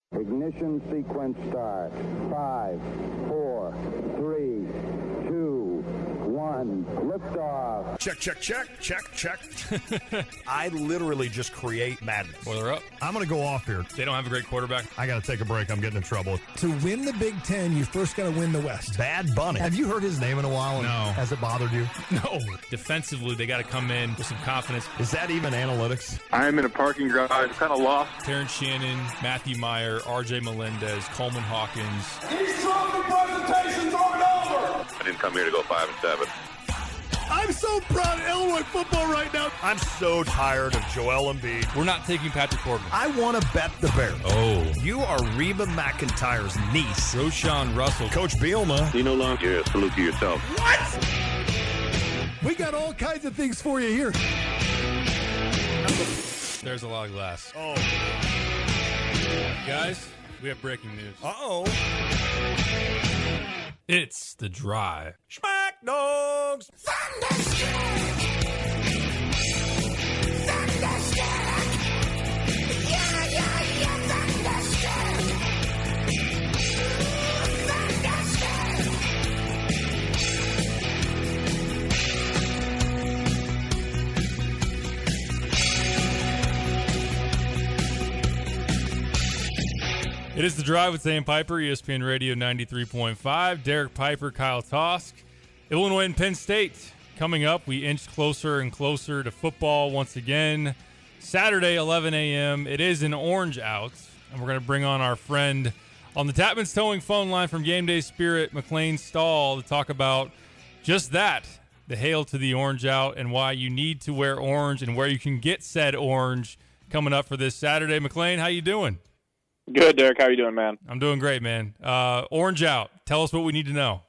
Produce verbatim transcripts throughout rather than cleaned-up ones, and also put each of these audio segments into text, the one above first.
Ignition sequence start. Five, four, three, two, one. Liftoff. Check, check, check, check, check. I literally just create madness. Boiler up. I'm going to go off here. They don't have a great quarterback. I got to take a break. I'm getting in trouble. To win the Big Ten, you first got to win the West. Bad Bunny. Have you heard his name in a while? No. Has it bothered you? No. Defensively, they got to come in with some confidence. Is that even analytics? I'm in a parking garage, kind of lost. Terrence Shannon, Matthew Meyer, R J Melendez, Coleman Hawkins. These trophy presentations aren't over. I didn't come here to go five and seven. I'm so proud of Illinois football right now. I'm so tired of Joel Embiid. We're not taking Patrick Corbin. I want to bet the Bears. Oh. You are Reba McEntire's niece. Roshan Russell. Coach Bielma. You no longer salute to yourself. What? We got all kinds of things for you here. There's a lot of glass. Oh. Guys, we have breaking news. Uh-oh. It's The Drive. Smack Dogs. Thunderstruck. Thunderstruck. Yeah, yeah, yeah, Thunderstruck. It is The Drive with Sam Piper, E S P N Radio ninety-three point five. Derek Piper, Kyle Tosk. Illinois and Penn State coming up. We inch closer and closer to football once again. Saturday, eleven a.m. It is an orange out, and we're going to bring on our friend on the Tapman's Towing phone line from Game Day Spirit, McLean Stahl, to talk about just that, the hail to the orange out, and why you need to wear orange and where you can get said orange coming up for this Saturday. McLean, how you doing? Good, Derek. How are you doing, man? I'm doing great, man. Uh, orange out. Tell us what we need to know.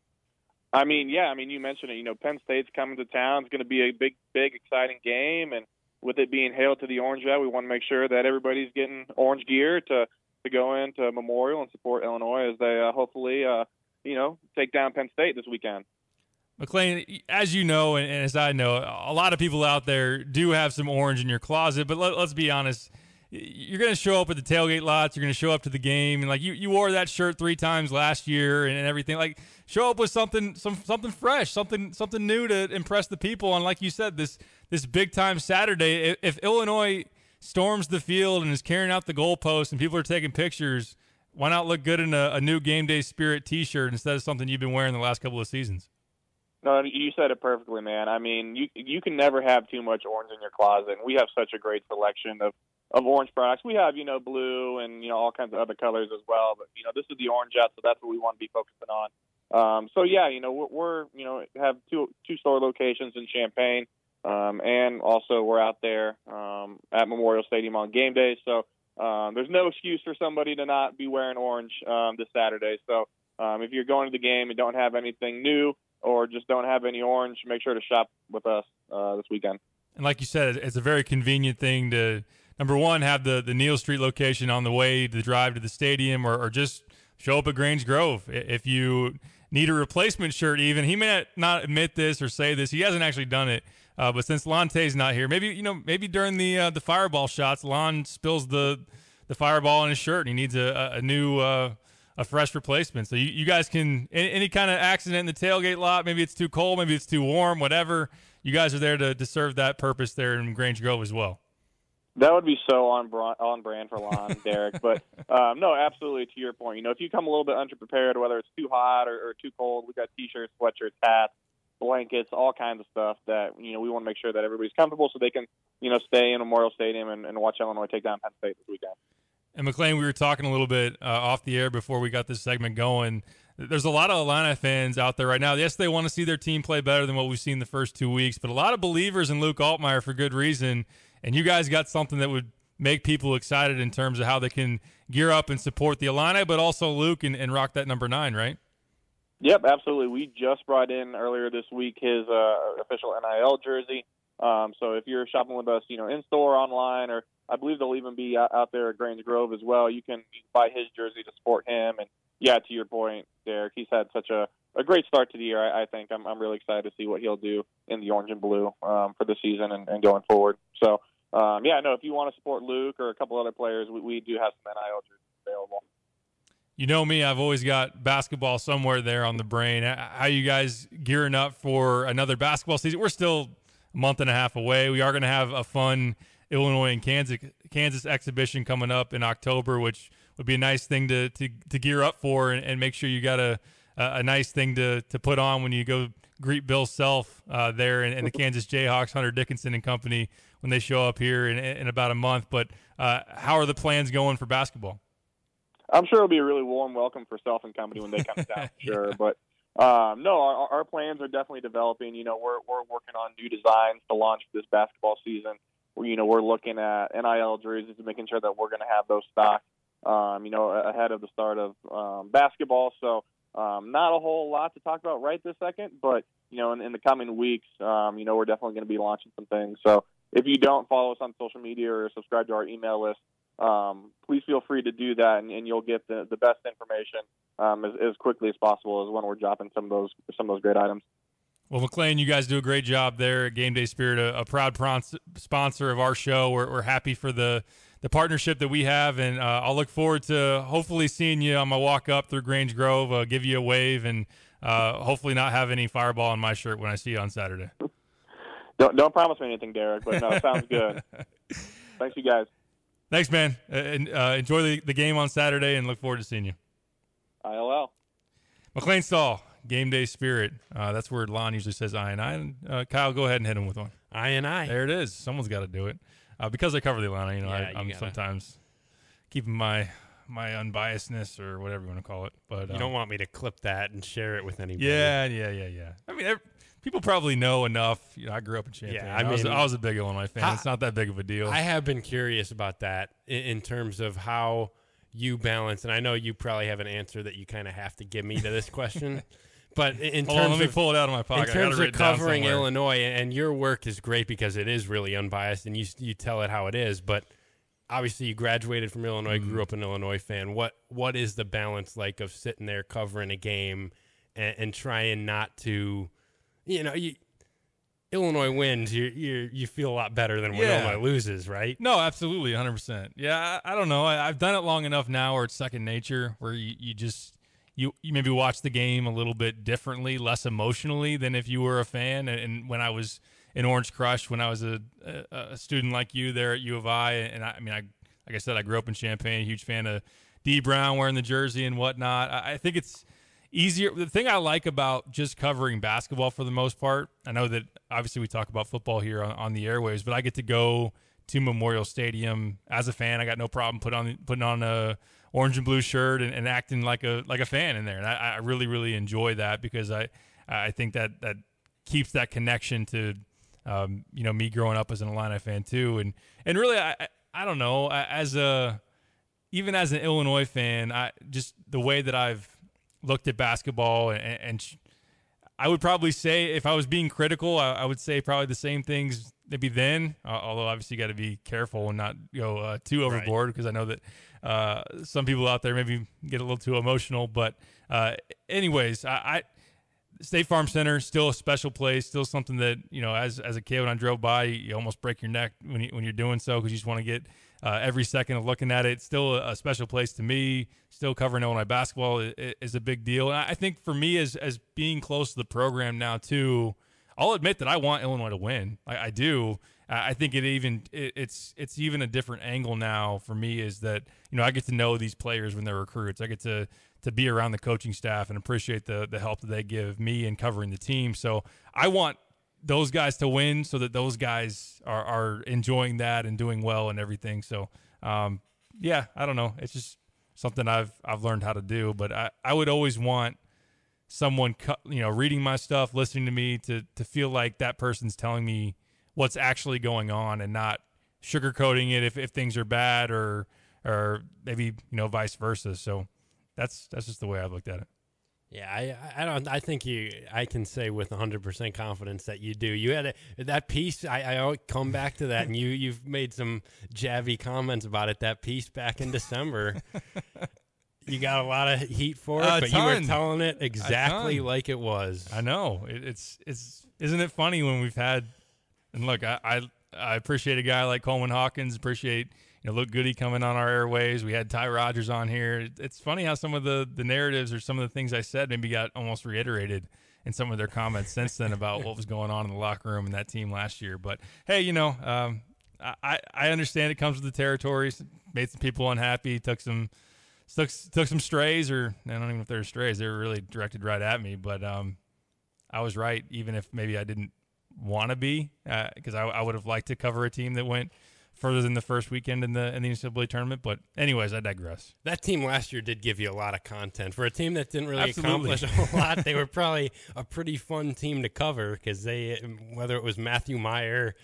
I mean, yeah, I mean, you mentioned it. You know, Penn State's coming to town. It's going to be a big, big, exciting game. And with it being hailed to the orange out, we want to make sure that everybody's getting orange gear to, to go into Memorial and support Illinois as they uh, hopefully, uh, you know, take down Penn State this weekend. McLean, as you know, and as I know, a lot of people out there do have some orange in your closet. But let, let's be honest. You're going to show up at the tailgate lots. You're going to show up to the game, and like you, you wore that shirt three times last year and, and everything. Like, show up with something, some something fresh, something something new to impress the people. And like you said, this this big time Saturday, if, if Illinois storms the field and is carrying out the goalpost and people are taking pictures, why not look good in a, a new Game Day Spirit T-shirt instead of something you've been wearing the last couple of seasons? No, you said it perfectly, man. I mean, you you can never have too much orange in your closet. And we have such a great selection of. of orange products. We have, you know, blue and, you know, all kinds of other colors as well. But, you know, this is the orange out, so that's what we want to be focusing on. Um, so, yeah, you know, we're, we're, you know, have two two store locations in Champaign. Um, and also we're out there um, at Memorial Stadium on game day. So um, there's no excuse for somebody to not be wearing orange um, this Saturday. So um, if you're going to the game and don't have anything new or just don't have any orange, make sure to shop with us uh, this weekend. And like you said, it's a very convenient thing to – number one, have the, the Neal Street location on the way to the drive to the stadium, or, or just show up at Grange Grove. If you need a replacement shirt even, he may not admit this or say this. He hasn't actually done it. Uh, but since Lonte's not here, maybe, you know, maybe during the uh, the fireball shots, Lon spills the the fireball in his shirt and he needs a, a new, uh, a fresh replacement. So you, you guys can, any, any kind of accident in the tailgate lot, maybe it's too cold, maybe it's too warm, whatever, you guys are there to, to serve that purpose there in Grange Grove as well. That would be so on brand, on brand for Lon, Derek. But, um, no, absolutely to your point. You know, if you come a little bit underprepared, whether it's too hot or, or too cold, we've got T-shirts, sweatshirts, hats, blankets, all kinds of stuff that, you know, we want to make sure that everybody's comfortable so they can, you know, stay in Memorial Stadium and, and watch Illinois take down Penn State this weekend. And, McLean, we were talking a little bit uh, off the air before we got this segment going. There's a lot of Illini fans out there right now. Yes, they want to see their team play better than what we've seen the first two weeks, but a lot of believers in Luke Altmaier for good reason. And you guys got something that would make people excited in terms of how they can gear up and support the Illini, but also Luke and, and rock that number nine, right? Yep, absolutely. We just brought in earlier this week his uh, official N I L jersey. Um, so if you're shopping with us, you know, in store, online, or I believe they'll even be out, out there at Grange Grove as well. You can, you can buy his jersey to support him. And yeah, to your point, Derek, he's had such a, a great start to the year. I, I think I'm, I'm really excited to see what he'll do in the orange and blue um, for the season and, and going forward. So. Um, yeah, no, if you want to support Luke or a couple other players, we, we do have some N I L jerseys available. You know me, I've always got basketball somewhere there on the brain. How you guys gearing up for another basketball season? We're still a month and a half away. We are going to have a fun Illinois and Kansas Kansas exhibition coming up in October, which would be a nice thing to to, to gear up for and, and make sure you got a a nice thing to to put on when you go greet Bill Self uh, there and, and the Kansas Jayhawks, Hunter Dickinson and company, when they show up here in, in about a month. But uh, how are the plans going for basketball? I'm sure it'll be a really warm welcome for Self and company when they come down, for sure. Yeah. But um, no, our, our plans are definitely developing. You know, we're we're working on new designs to launch this basketball season. We, you know, we're looking at N I L jerseys and making sure that we're going to have those stocked, um, you know, ahead of the start of um, basketball. So um, not a whole lot to talk about right this second, but you know, in, in the coming weeks, um, you know, we're definitely going to be launching some things. So if you don't follow us on social media or subscribe to our email list, Um, please feel free to do that, and, and you'll get the, the best information um, as, as quickly as possible as when we're dropping some of those some of those great items. Well, McLean, you guys do a great job there at Game Day Spirit, a, a proud pron- sponsor of our show. We're, we're happy for the, the partnership that we have, and uh, I'll look forward to hopefully seeing you on my walk up through Grange Grove, uh, give you a wave, and uh, hopefully not have any Fireball on my shirt when I see you on Saturday. Don't, don't promise me anything, Derek, but no, sounds good. Thanks, you guys. Thanks, man. Uh, and, uh, enjoy the, the game on Saturday and look forward to seeing you. I L L. McLean Stahl, Game Day Spirit. Uh, that's where Lon usually says I and I. And, uh, Kyle, go ahead and hit him with one. I and I. There it is. Someone's got to do it. Uh, because I cover the Atlanta, you know, Yeah, I, you I'm gotta. sometimes keeping my my unbiasedness or whatever you want to call it. But You um, don't want me to clip that and share it with anybody. Yeah, yeah, yeah, yeah. I mean, every, people probably know enough. You know, I grew up in Champaign. Yeah, I I, was, mean, I was a big Illinois fan. how- it's not that big of a deal. I have been curious about that in, in terms of how you balance, and I know you probably have an answer that you kind of have to give me to this question. But in, in Hold terms on, let me of pull it out of my pocket. in I got terms it of written down covering somewhere. Illinois, and your work is great because it is really unbiased, and you you tell it how it is. But obviously, you graduated from Illinois, Mm. grew up an Illinois fan. What what is the balance like of sitting there covering a game and, and trying not to, you know, you, Illinois wins, you you you feel a lot better than when Yeah. Illinois loses, right? No, absolutely, one hundred percent. Yeah, I, I don't know. I, I've done it long enough now where it's second nature, where you, you just you, you maybe watch the game a little bit differently, less emotionally than if you were a fan. And, and when I was in Orange Crush, when I was a, a, a student like you there at U of I, and I, I mean, I like I said, I grew up in Champaign, huge fan of D. Brown wearing the jersey and whatnot. I, I think it's easier. The thing I like about just covering basketball for the most part, I know that obviously we talk about football here on, on the airwaves, but I get to go to Memorial Stadium as a fan. I got no problem put on putting on a orange and blue shirt and, and acting like a like a fan in there. And I, I really really enjoy that because I I think that that keeps that connection to um, you know me growing up as an Illini fan too. And and really I I, I don't know as a even as an Illinois fan, I just the way that I've looked at basketball and, and sh- I would probably say if I was being critical, I, I would say probably the same things maybe then, uh, although obviously you got to be careful and not go uh, too overboard because I know that uh, some people out there maybe get a little too emotional. But uh, anyways, I, I State Farm Center still a special place, still something that, you know, as as a kid when I drove by, you almost break your neck when you, when you're doing so because you just want to get uh, every second of looking at it. It's still a, a special place to me. Still covering Illinois basketball is, is a big deal. And I think for me as as being close to the program now too, I'll admit that I want Illinois to win. I, I do. I think it even it, it's it's even a different angle now for me is that, you know, I get to know these players when they're recruits. I get to to be around the coaching staff and appreciate the the help that they give me in covering the team. So I want those guys to win so that those guys are, are enjoying that and doing well and everything. So um, yeah, I don't know. It's just something I've I've learned how to do. But I, I would always want someone, you know, reading my stuff, listening to me to to feel like that person's telling me what's actually going on and not sugarcoating it if, if things are bad or or maybe, you know, vice versa. So that's that's just the way I've looked at it. Yeah, I I don't I think you I can say with one hundred percent confidence that you do. You had a, that piece. I I always come back to that, and you you've made some jabby comments about it. That piece back in December. You got a lot of heat for it, A but ton. you were telling it exactly ton. like it was. I know. It, it's it's isn't it funny when we've had and look, I, I I appreciate a guy like Coleman Hawkins, appreciate, you know, Luke Goody coming on our airways. We had Ty Rogers on here. It's funny how some of the, the narratives or some of the things I said maybe got almost reiterated in some of their comments since then about what was going on in the locker room and that team last year. But, hey, you know, um, I, I understand it comes with the territories. Made some people unhappy, took some took, took some strays, or I don't even know if they were strays. They were really directed right at me. But um, I was right, even if maybe I didn't want to be, because uh, I, I would have liked to cover a team that went further than the first weekend in the in the N C double A tournament. But anyways, I digress. That team last year did give you a lot of content. For a team that didn't really Absolutely. accomplish a lot, they were probably a pretty fun team to cover, because they, whether it was Matthew Meyer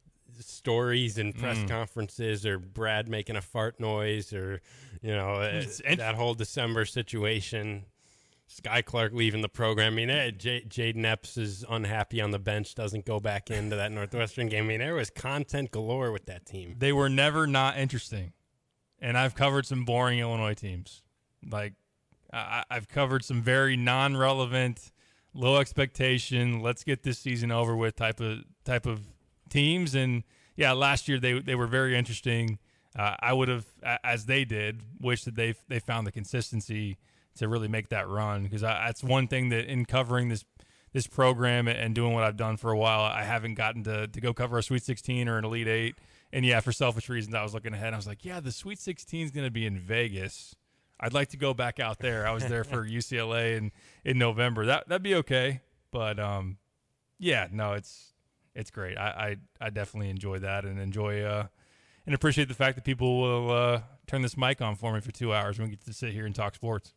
stories and press Mm. conferences, or Brad making a fart noise, or, you know, It's- uh, that whole December situation, Sky Clark leaving the program. I mean, eh, J- Jaden Epps is unhappy on the bench, doesn't go back into that Northwestern game. I mean, there was content galore with that team. They were never not interesting. And I've covered some boring Illinois teams. Like, I, I've covered some very non-relevant, low expectation, let's get this season over with type of type of teams. And, yeah, last year they they were very interesting. Uh, I would have, as they did, wished that they they found the consistency to really make that run, because that's one thing that in covering this this program and doing what I've done for a while, I haven't gotten to, to go cover a Sweet sixteen or an Elite Eight. And, yeah, for selfish reasons, I was looking ahead. I was like, yeah, the Sweet sixteen is going to be in Vegas. I'd like to go back out there. I was there for U C L A in, in November. That, that'd be okay. But, um, yeah, no, it's it's great. I, I, I definitely enjoy that and enjoy uh, and appreciate the fact that people will uh, turn this mic on for me for two hours when we get to sit here and talk sports.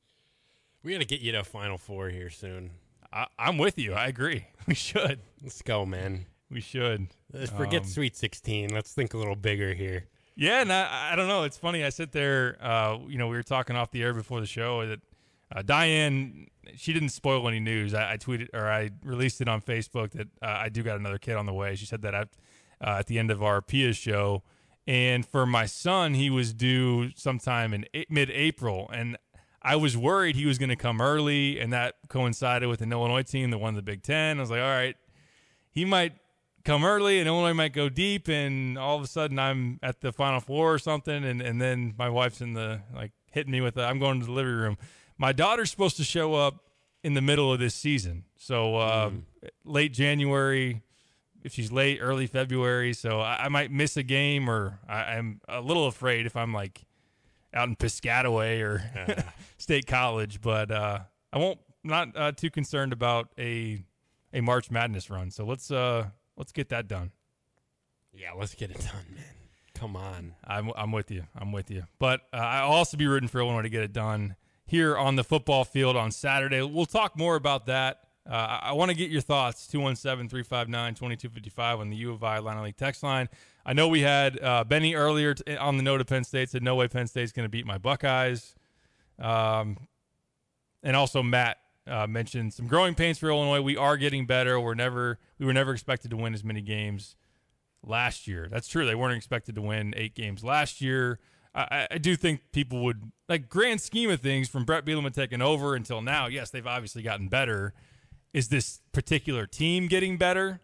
We got to get you to a Final Four here soon. I, I'm with you. I agree. We should. Let's go, man. We should. Let's forget Um, Sweet sixteen. Let's think a little bigger here. Yeah, and I, I don't know. It's funny. I sit there, uh, you know, we were talking off the air before the show that uh, Diane, she didn't spoil any news. I, I tweeted or I released it on Facebook that uh, I do got another kid on the way. She said that at, uh, at the end of our Pia show. And for my son, he was due sometime in a- mid-April. And I was worried he was going to come early, and that coincided with an Illinois team that won the Big Ten. I was like, all right, he might come early and Illinois might go deep, and all of a sudden I'm at the Final Four or something, and, and then my wife's in the, like, hitting me with the, I'm going to the living room. My daughter's supposed to show up in the middle of this season, so uh, mm. late January, if she's late, early February, so I, I might miss a game, or I, I'm a little afraid if I'm, like, out in Piscataway or Uh. State College, but uh, I won't, not uh, too concerned about a a March Madness run. So let's uh let's get that done. Yeah, let's get it done, man. Come on. I'm I'm with you. I'm with you. But uh, I'll also be rooting for Illinois to get it done here on the football field on Saturday. We'll talk more about that. Uh, I, I want to get your thoughts. two one seven, three five nine, two two five five on the U of I Line League text line. I know we had uh, Benny earlier t- on the note of Penn State said no way Penn State's going to beat my Buckeyes. Um, and also Matt uh, mentioned some growing pains for Illinois. We are getting better. We're never we were never expected to win as many games last year. That's true. They weren't expected to win eight games last year. I, I do think people would, like, grand scheme of things, from Brett Bielema taking over until now, yes, they've obviously gotten better. Is this particular team getting better?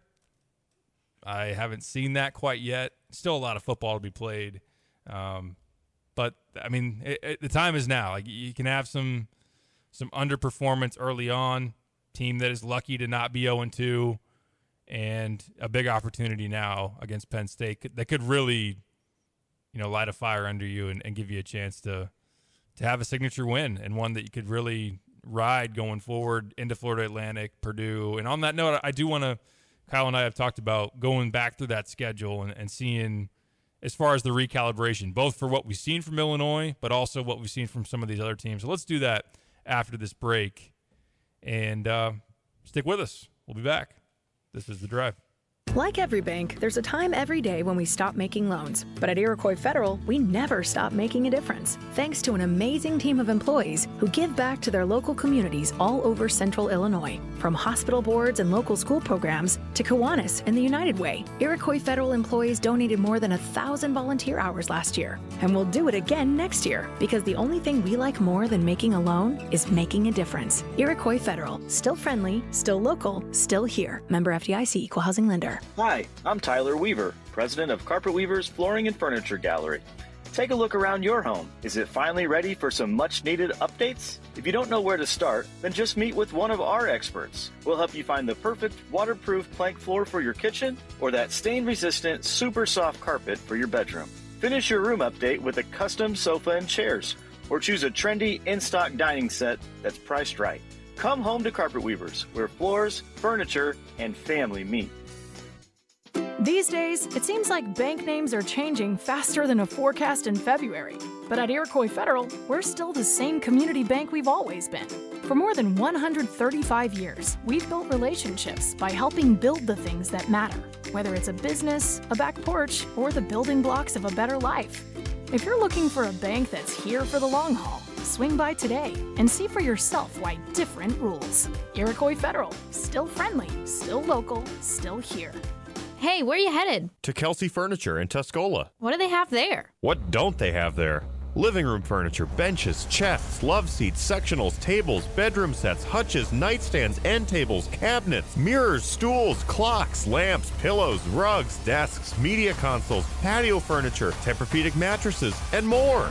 I haven't seen that quite yet. Still a lot of football to be played. Um, but, I mean, it, it, the time is now. Like, you can have some some underperformance early on, team that is lucky to not be oh and two, and a big opportunity now against Penn State that could really, you know, light a fire under you and, and give you a chance to to have a signature win, and one that you could really ride going forward into Florida Atlantic, Purdue. And on that note, I do want to, Kyle and I have talked about going back through that schedule and, and seeing, as far as the recalibration, both for what we've seen from Illinois, but also what we've seen from some of these other teams. So let's do that after this break, and uh, stick with us. We'll be back. This is The Drive. Like every bank, there's a time every day when we stop making loans. But at Iroquois Federal, we never stop making a difference, thanks to an amazing team of employees who give back to their local communities all over central Illinois. From hospital boards and local school programs to Kiwanis and the United Way, Iroquois Federal employees donated more than a thousand volunteer hours last year. And we'll do it again next year, because the only thing we like more than making a loan is making a difference. Iroquois Federal, still friendly, still local, still here. Member F D I C, Equal Housing Lender. Hi, I'm Tyler Weaver, president of Carpet Weaver's Flooring and Furniture Gallery. Take a look around your home. Is it finally ready for some much-needed updates? If you don't know where to start, then just meet with one of our experts. We'll help you find the perfect waterproof plank floor for your kitchen or that stain-resistant, super soft carpet for your bedroom. Finish your room update with a custom sofa and chairs, or choose a trendy in-stock dining set that's priced right. Come home to Carpet Weavers, where floors, furniture, and family meet. These days, it seems like bank names are changing faster than a forecast in February. But at Iroquois Federal, we're still the same community bank we've always been. For more than one hundred thirty-five years, we've built relationships by helping build the things that matter, whether it's a business, a back porch, or the building blocks of a better life. If you're looking for a bank that's here for the long haul, swing by today and see for yourself why different rules. Iroquois Federal, still friendly, still local, still here. Hey, where are you headed? To Kelsey Furniture in Tuscola. What do they have there? What don't they have there? Living room furniture, benches, chests, love seats, sectionals, tables, bedroom sets, hutches, nightstands, end tables, cabinets, mirrors, stools, clocks, lamps, pillows, rugs, desks, media consoles, patio furniture, Tempur-Pedic mattresses, and more.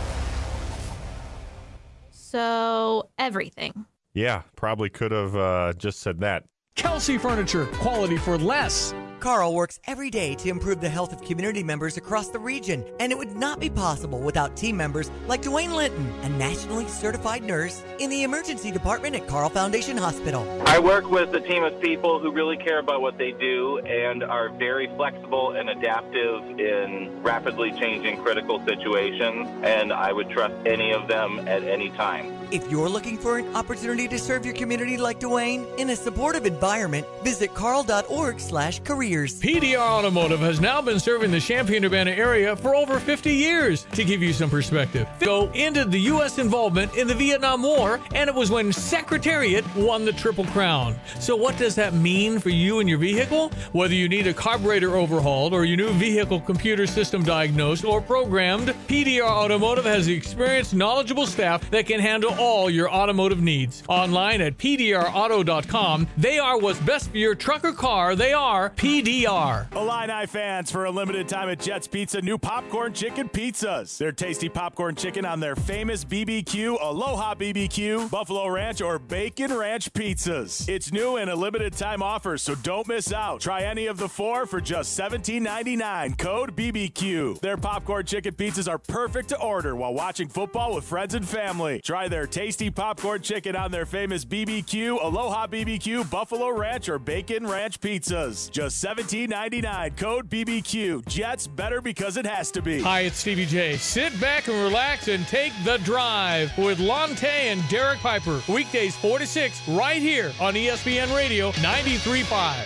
So, everything. Yeah, probably could have uh, just said that. Kelsey Furniture, quality for less. Carl works every day to improve the health of community members across the region, and it would not be possible without team members like Dwayne Linton, a nationally certified nurse in the emergency department at Carl Foundation Hospital. I work with a team of people who really care about what they do and are very flexible and adaptive in rapidly changing critical situations, and I would trust any of them at any time. If you're looking for an opportunity to serve your community like Dwayne in a supportive environment, visit carl dot org slash careers. P D R Automotive has now been serving the Champaign-Urbana area for over fifty years. To give you some perspective, go into the U S involvement in the Vietnam War, and it was when Secretariat won the Triple Crown. So what does that mean for you and your vehicle? Whether you need a carburetor overhauled or your new vehicle computer system diagnosed or programmed, P D R Automotive has the experienced, knowledgeable staff that can handle all your automotive needs. Online at P D R auto dot com, they are what's best for your truck or car. They are P D R. Illini fans, for a limited time at Jets Pizza, new popcorn chicken pizzas. Their tasty popcorn chicken on their famous B B Q, Aloha B B Q, Buffalo Ranch, or Bacon Ranch pizzas. It's new and a limited time offer, so don't miss out. Try any of the four for just seventeen ninety-nine. Code B B Q. Their popcorn chicken pizzas are perfect to order while watching football with friends and family. Try their tasty popcorn chicken on their famous B B Q, Aloha B B Q, Buffalo Ranch, or Bacon Ranch pizzas. Just seventeen ninety-nine. Code B B Q. Jets, better because it has to be. Hi, it's Stevie J. Sit back and relax and take the drive with Lonte and Derek Piper. Weekdays four to six right here on E S P N Radio ninety-three point five.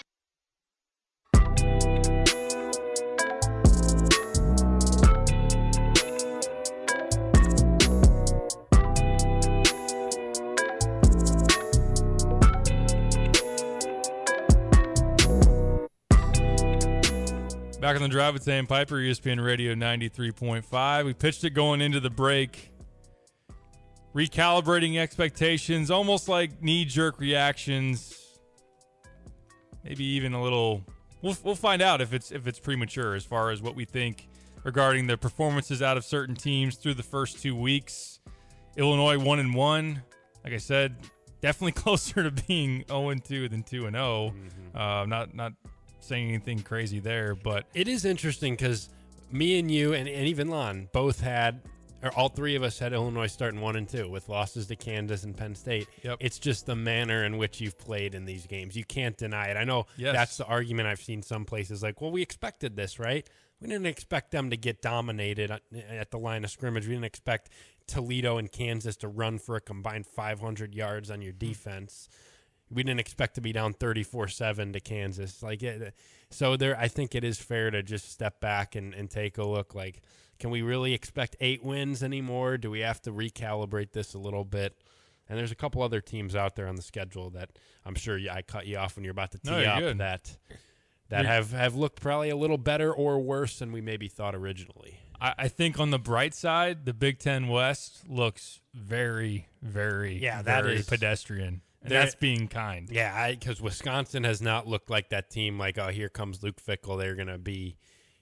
Back on the drive with Sam Piper, E S P N Radio ninety-three point five. We pitched it going into the break. Recalibrating expectations, almost like knee-jerk reactions. Maybe even a little. We'll we'll find out if it's if it's premature as far as what we think regarding the performances out of certain teams through the first two weeks. Illinois one and one. Like I said, definitely closer to being zero and two than two and zero. Mm-hmm. Uh, not not. saying anything crazy there, but it is interesting because me and you and, and even Lon both had, or all three of us had Illinois starting one and two with losses to Kansas and Penn State. Yep. It's just the manner in which you've played in these games. You can't deny it. I know yes. that's the argument I've seen some places like, well, we expected this, right? We didn't expect them to get dominated at the line of scrimmage. We didn't expect Toledo and Kansas to run for a combined five hundred yards on your defense. We didn't expect to be down thirty-four seven to Kansas. Like, it, so there, I think it is fair to just step back and, and take a look. Like, can we really expect eight wins anymore? Do we have to recalibrate this a little bit? And there's a couple other teams out there on the schedule that I'm sure you, I cut you off when you're about to tee no, up good. that that have, have looked probably a little better or worse than we maybe thought originally. I, I think on the bright side, the Big Ten West looks very, very, yeah, that very is pedestrian. And that's being kind. Yeah, because Wisconsin has not looked like that team like, oh, here comes Luke Fickell. They're going to be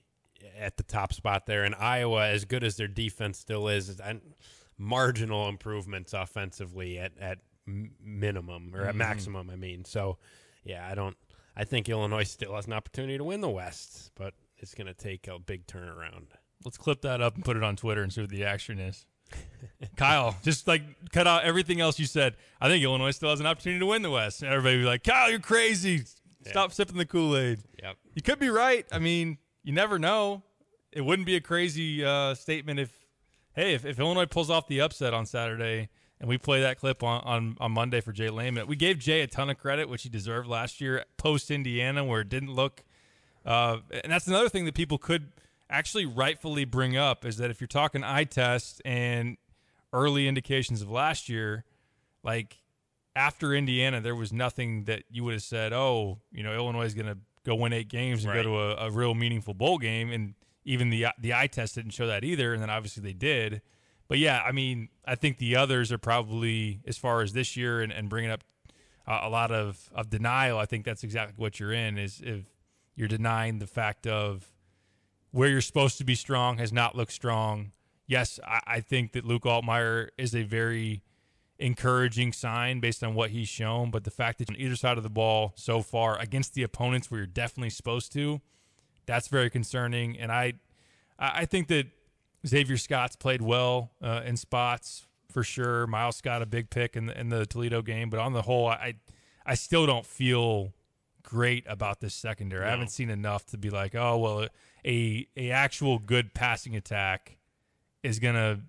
at the top spot there. And Iowa, as good as their defense still is, is and marginal improvements offensively at, at minimum or at Mm-hmm. maximum, I mean. So, yeah, I don't – I think Illinois still has an opportunity to win the West, but it's going to take a big turnaround. Let's clip that up and put it on Twitter and see what the action is. Kyle, just like cut out everything else you said. I think Illinois still has an opportunity to win the West. And everybody be like, Kyle, you're crazy. Stop yeah. sipping the Kool-Aid. Yep. You could be right. I mean, you never know. It wouldn't be a crazy uh, statement if, hey, if, if Illinois pulls off the upset on Saturday and we play that clip on, on, on Monday for Jay Lehman. We gave Jay a ton of credit, which he deserved last year, post-Indiana, where it didn't look uh, – and that's another thing that people could – actually rightfully bring up is that if you're talking eye test and early indications of last year, like after Indiana, there was nothing that you would have said, oh, you know, Illinois is going to go win eight games and right. go to a, a real meaningful bowl game. And even the the eye test didn't show that either. And then obviously they did. But yeah, I mean, I think the others are probably, as far as this year and, and bringing up uh, a lot of, of denial, I think that's exactly what you're in, is if you're denying the fact of where you're supposed to be strong has not looked strong. Yes, I, I think that Luke Altmaier is a very encouraging sign based on what he's shown, but the fact that on either side of the ball so far against the opponents where you're definitely supposed to, that's very concerning. And I I think that Xavier Scott's played well uh, in spots for sure. Miles Scott, a big pick in the, in the Toledo game, but on the whole, I I still don't feel great about this secondary. No. I haven't seen enough to be like, oh, well, a a actual good passing attack is going to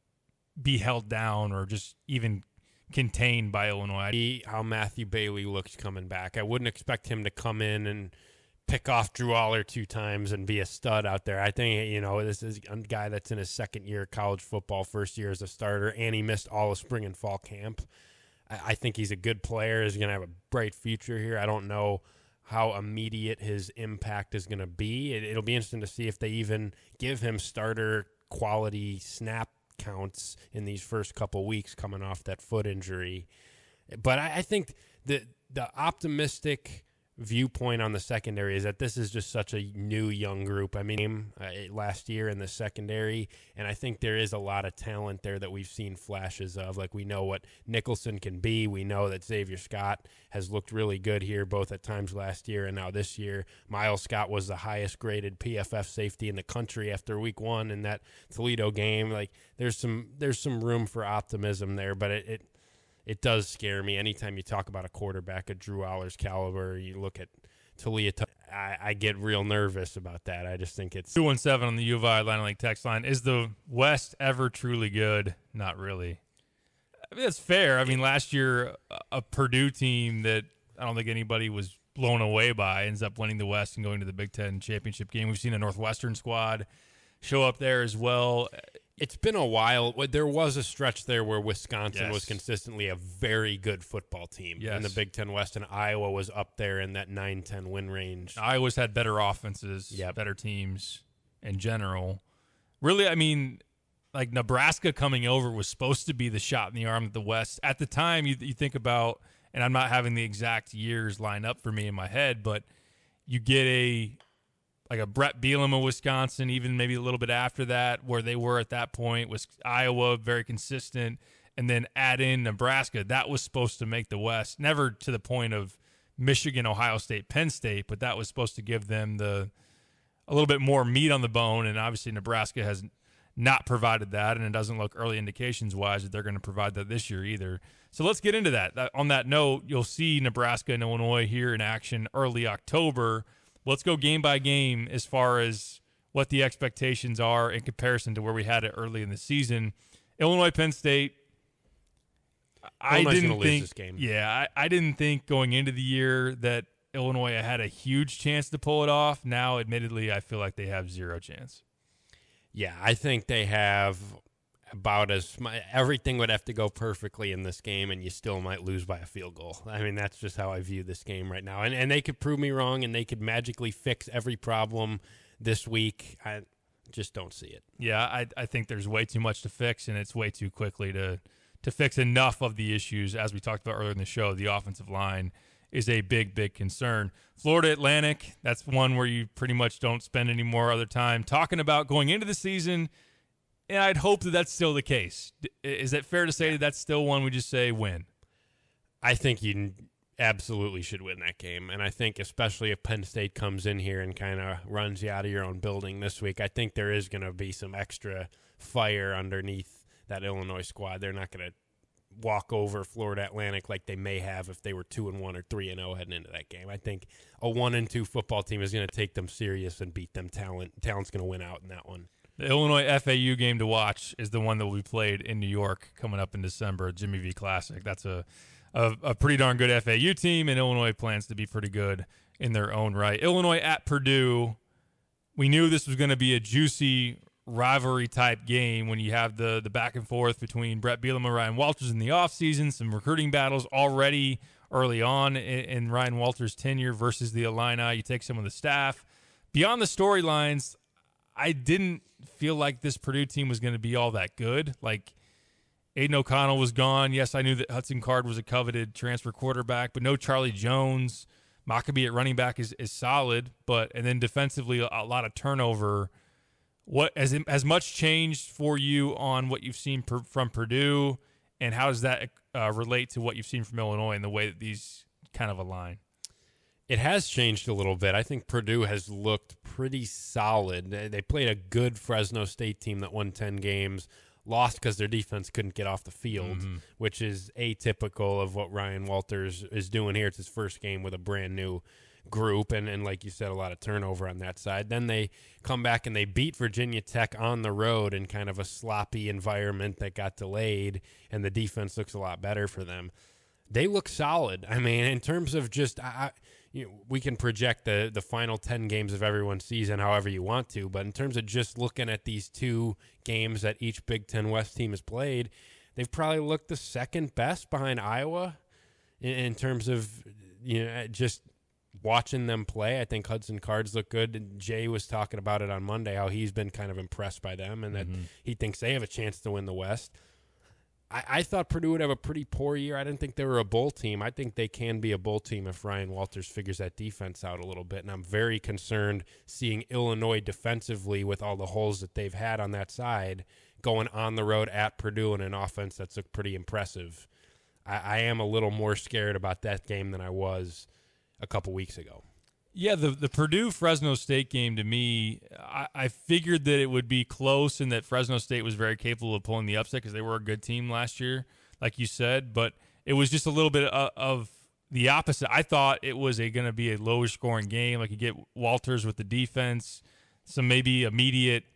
be held down or just even contained by Illinois. See how Matthew Bailey looks coming back. I wouldn't expect him to come in and pick off Drew Aller two times and be a stud out there. I think, you know, this is a guy that's in his second year of college football, first year as a starter, and he missed all of spring and fall camp. I, I think he's a good player. He's going to have a bright future here. I don't know how immediate his impact is going to be. It, it'll be interesting to see if they even give him starter quality snap counts in these first couple weeks coming off that foot injury. But I, I think the the optimistic viewpoint on the secondary is that this is just such a new young group. I mean, uh, last year in the secondary, and I think there is a lot of talent there that we've seen flashes of. Like, we know what Nicholson can be. We know that Xavier Scott has looked really good here, both at times last year and now this year. Miles Scott was the highest graded P F F safety in the country after week one in that Toledo game. Like, there's some there's some room for optimism there, but it, it It does scare me anytime you talk about a quarterback of Drew Aller's caliber. You look at Talia, I, I get real nervous about that. I just think it's two one seven on the U of I Atlantic League text line. Is the West ever truly good? Not really. I mean, that's fair. I mean, last year a Purdue team that I don't think anybody was blown away by ends up winning the West and going to the Big Ten championship game. We've seen a Northwestern squad show up there as well. It's been a while. There was a stretch there where Wisconsin yes. was consistently a very good football team yes. in the Big Ten West, and Iowa was up there in that nine ten win range. Iowa's had better offenses, yep. better teams in general. Really, I mean, like Nebraska coming over was supposed to be the shot in the arm of the West. At the time, you, you think about, and I'm not having the exact years line up for me in my head, but you get a – like a Brett Bielema of Wisconsin, even maybe a little bit after that, where they were at that point, was Iowa, very consistent, and then add in Nebraska. That was supposed to make the West, never to the point of Michigan, Ohio State, Penn State, but that was supposed to give them the a little bit more meat on the bone, and obviously Nebraska has not provided that, and it doesn't look early indications-wise that they're going to provide that this year either. So let's get into that. that. On that note, you'll see Nebraska and Illinois here in action early October. Let's go game by game as far as what the expectations are in comparison to where we had it early in the season. Illinois, Penn State. I Illinois didn't gonna think. lose this game. Yeah, I, I didn't think going into the year that Illinois had a huge chance to pull it off. Now, admittedly, I feel like they have zero chance. Yeah, I think they have about as my, everything would have to go perfectly in this game, and you still might lose by a field goal. I mean, that's just how I view this game right now. And and they could prove me wrong, and they could magically fix every problem this week. I just don't see it. Yeah, I I think there's way too much to fix, and it's way too quickly to to fix enough of the issues, as we talked about earlier in the show. The offensive line is a big, big concern. Florida Atlantic, that's one where you pretty much don't spend any more other time talking about going into the season, and I'd hope that that's still the case. Is it fair to say that that's still one we just say win? I think you absolutely should win that game, and I think especially if Penn State comes in here and kind of runs you out of your own building this week, I think there is going to be some extra fire underneath that Illinois squad. They're not going to walk over Florida Atlantic like they may have if they were two and one or three and zero heading into that game. I think a one and two football team is going to take them serious and beat them. Talent, talent's going to win out in that one. The Illinois F A U game to watch is the one that will be played in New York coming up in December, Jimmy V Classic. That's a, a a pretty darn good F A U team, and Illinois plans to be pretty good in their own right. Illinois at Purdue. We knew this was going to be a juicy rivalry type game when you have the the back and forth between Brett Bielema and Ryan Walters in the offseason, some recruiting battles already early on in, in Ryan Walters' tenure versus the Illini. You take some of the staff. Beyond the storylines, I didn't feel like this Purdue team was going to be all that good. Like, Aiden O'Connell was gone. Yes, I knew that Hudson Card was a coveted transfer quarterback, but no Charlie Jones. Maccabee at running back is, is solid, but and then defensively a, a lot of turnover. What as as much changed for you on what you've seen per, from Purdue, and how does that uh, relate to what you've seen from Illinois and the way that these kind of align? It has changed a little bit. I think Purdue has looked pretty solid. They, they played a good Fresno State team that won ten games, lost because their defense couldn't get off the field, mm-hmm. which is atypical of what Ryan Walters is doing here. It's his first game with a brand new group, and, and like you said, a lot of turnover on that side. Then they come back and they beat Virginia Tech on the road in kind of a sloppy environment that got delayed, and the defense looks a lot better for them. They look solid. I mean, in terms of just, I, you know, we can project the, the final ten games of everyone's season however you want to, but in terms of just looking at these two games that each Big Ten West team has played, they've probably looked the second best behind Iowa in, in terms of, you know, just watching them play. I think Hudson Cards look good. And Jay was talking about it on Monday, how he's been kind of impressed by them and that mm-hmm. he thinks they have a chance to win the West. I, I thought Purdue would have a pretty poor year. I didn't think they were a bowl team. I think they can be a bowl team if Ryan Walters figures that defense out a little bit. And I'm very concerned seeing Illinois defensively with all the holes that they've had on that side going on the road at Purdue in an offense that's looked pretty impressive. I, I am a little more scared about that game than I was a couple weeks ago. Yeah, the the Purdue-Fresno State game, to me, I, I figured that it would be close and that Fresno State was very capable of pulling the upset because they were a good team last year, like you said. But it was just a little bit of, of the opposite. I thought it was going to be a lower-scoring game. Like you get Walters with the defense, some maybe immediate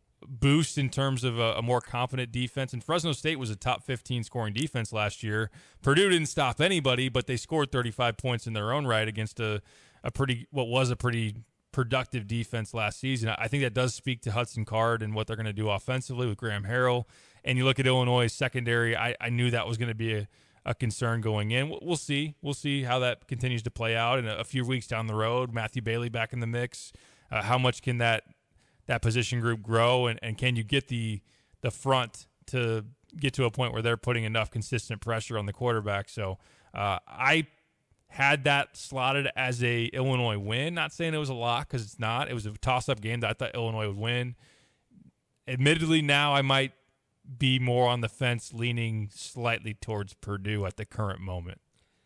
boost in terms of a, a more confident defense. And Fresno State was a top fifteen scoring defense last year. Purdue didn't stop anybody, but they scored thirty-five points in their own right against a, a pretty what was a pretty productive defense last season. I think that does speak to Hudson Card and what they're going to do offensively with Graham Harrell. And you look at Illinois' secondary, I, I knew that was going to be a, a concern going in. We'll see. We'll see how that continues to play out in a, a few weeks down the road. Matthew Bailey back in the mix. Uh, how much can that that position group grow, and, and can you get the the front to get to a point where they're putting enough consistent pressure on the quarterback? So uh, I had that slotted as a Illinois win. Not saying it was a lock because it's not. It was a toss-up game that I thought Illinois would win. Admittedly, now I might be more on the fence, leaning slightly towards Purdue at the current moment.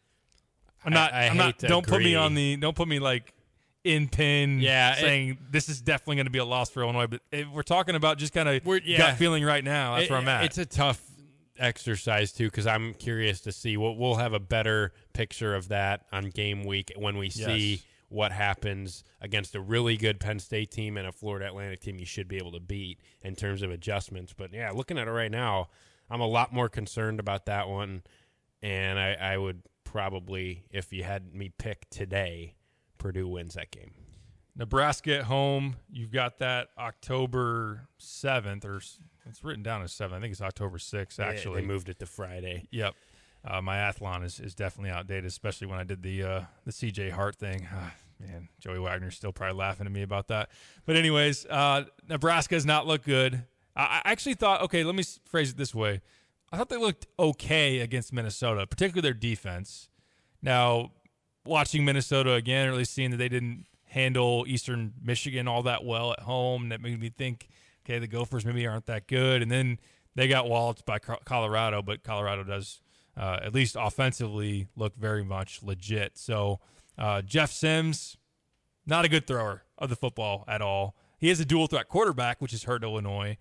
I'm not. I, I I'm hate not. to Don't agree. put me on the. Don't put me like in pin. Yeah, saying it, this is definitely going to be a loss for Illinois. But if we're talking about just kind of yeah, gut feeling right now. That's it, where I'm at. It's a tough exercise too because I'm curious to see. We'll, we'll have a better picture of that on game week when we see Yes. what happens against a really good Penn State team and a Florida Atlantic team you should be able to beat in terms of adjustments. But yeah, looking at it right now, I'm a lot more concerned about that one, and I, I would probably, if you had me pick today, Purdue wins that game. Nebraska at home. You've got that October seventh, or it's written down as seventh. I think it's October sixth, actually. They, they moved it to Friday. Yep. Uh, my athlon is, is definitely outdated, especially when I did the uh, the C J Hart thing. Ah, man, Joey Wagner's still probably laughing at me about that. But anyways, uh, Nebraska has not looked good. I, I actually thought, okay, let me phrase it this way. I thought they looked okay against Minnesota, particularly their defense. Now, watching Minnesota again, or at least seeing that they didn't handle Eastern Michigan all that well at home, that made me think, okay, the Gophers maybe aren't that good. And then they got walloped by Colorado, but Colorado does, uh, at least offensively, look very much legit. So uh, Jeff Sims, not a good thrower of the football at all. He is a dual threat quarterback, which has hurt Illinois.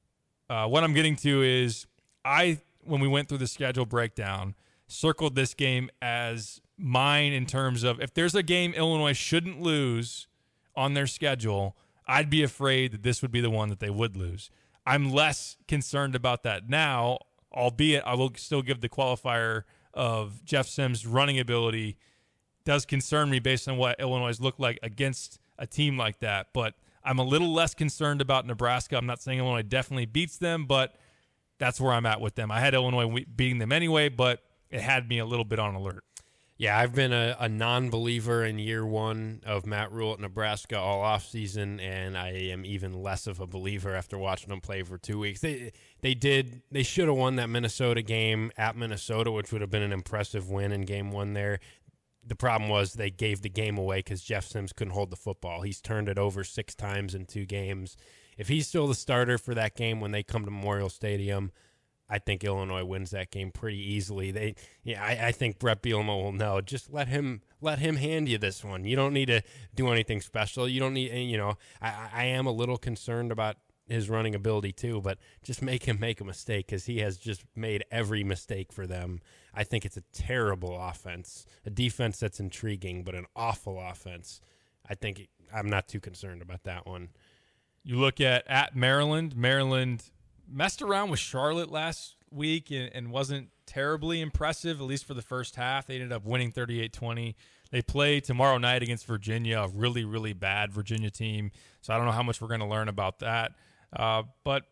Uh, what I'm getting to is I, when we went through the schedule breakdown, circled this game as mine in terms of if there's a game Illinois shouldn't lose on their schedule, I'd be afraid that this would be the one that they would lose. I'm less concerned about that now, albeit I will still give the qualifier of Jeff Sims' running ability does concern me based on what Illinois looked like against a team like that. But I'm a little less concerned about Nebraska. I'm not saying Illinois definitely beats them, but that's where I'm at with them. I had Illinois beating them anyway, but it had me a little bit on alert. Yeah, I've been a, a non-believer in year one of Matt Rule at Nebraska all offseason, and I am even less of a believer after watching them play for two weeks. They they did they should have won that Minnesota game at Minnesota, which would have been an impressive win in game one there. The problem was they gave the game away because Jeff Sims couldn't hold the football. He's turned it over six times in two games. If he's still the starter for that game when they come to Memorial Stadium, I think Illinois wins that game pretty easily. They, yeah, I, I think Brett Bielema will know. Just let him let him hand you this one. You don't need to do anything special. You don't need, you know. I, I am a little concerned about his running ability too, but just make him make a mistake because he has just made every mistake for them. I think it's a terrible offense, a defense that's intriguing, but an awful offense. I think I'm not too concerned about that one. You look at at Maryland. Maryland messed around with Charlotte last week and, and wasn't terribly impressive, at least for the first half. They ended up winning thirty-eight twenty. They play tomorrow night against Virginia, a really, really bad Virginia team. So I don't know how much we're going to learn about that. Uh, but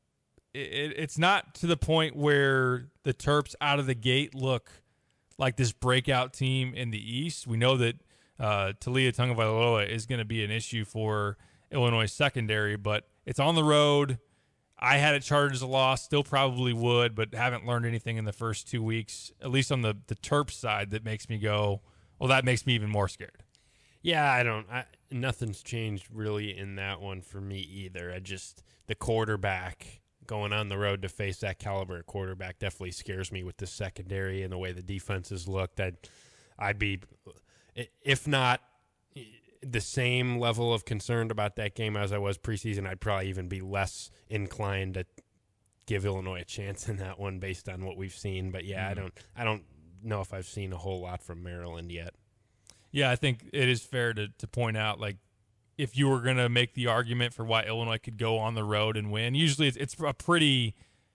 it, it's not to the point where the Terps out of the gate look like this breakout team in the East. We know that uh, Talia Tagovailoa is going to be an issue for Illinois secondary, but it's on the road. I had it charted as a loss, still probably would, but haven't learned anything in the first two weeks, at least on the, the Terps side, that makes me go, well, that makes me even more scared. Yeah, I don't I, – nothing's changed really in that one for me either. I just – the quarterback going on the road to face that caliber of quarterback definitely scares me with the secondary and the way the defenses looked. I'd, I'd be – if not the same level of concern about that game as I was preseason, I'd probably even be less inclined to give Illinois a chance in that one based on what we've seen. But, yeah, mm-hmm. I don't I don't know if I've seen a whole lot from Maryland yet. Yeah, I think it is fair to, to point out, like, if you were going to make the argument for why Illinois could go on the road and win, usually it's, it's a pretty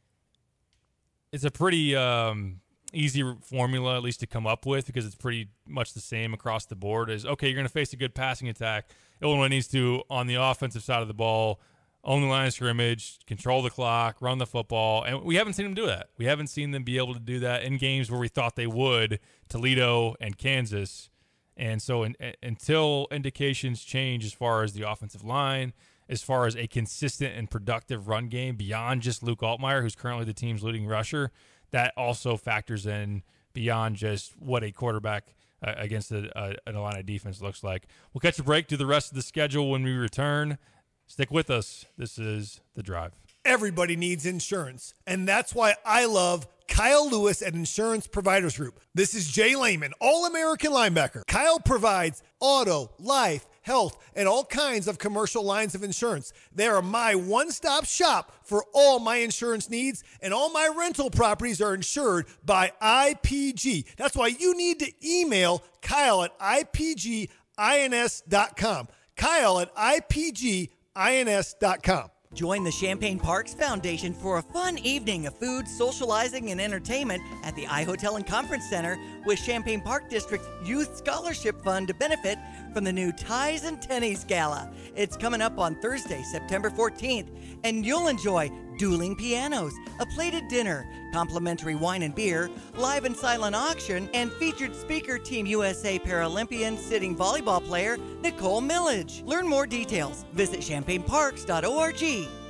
it's a pretty um, easy formula, at least to come up with, because it's pretty much the same across the board. Is okay, you're going to face a good passing attack. Illinois needs to, on the offensive side of the ball, own the line of scrimmage, control the clock, run the football, and we haven't seen them do that. We haven't seen them be able to do that in games where we thought they would, Toledo and Kansas. And so in, in, until indications change as far as the offensive line, as far as a consistent and productive run game beyond just Luke Altmaier, who's currently the team's leading rusher, that also factors in beyond just what a quarterback uh, against a, a, an Illini defense looks like. We'll catch a break, do the rest of the schedule when we return. Stick with us. This is The Drive. Everybody needs insurance, and that's why I love Kyle Lewis at Insurance Providers Group. This is Jay Lehman, All-American linebacker. Kyle provides auto, life, health, and all kinds of commercial lines of insurance. They are my one-stop shop for all my insurance needs, and all my rental properties are insured by I P G. That's why you need to email Kyle at I P G I N S dot com. Kyle at I P G I N S dot com. Join the Champaign Parks Foundation for a fun evening of food, socializing, and entertainment at the iHotel and Conference Center with Champaign Park District Youth Scholarship Fund to benefit from the new Ties and Tennies Gala. It's coming up on Thursday, September fourteenth, and you'll enjoy dueling pianos, a plated dinner, complimentary wine and beer, live and silent auction, and featured speaker Team U S A Paralympian sitting volleyball player Nicole Millage. Learn more details. Visit champaign parks dot org.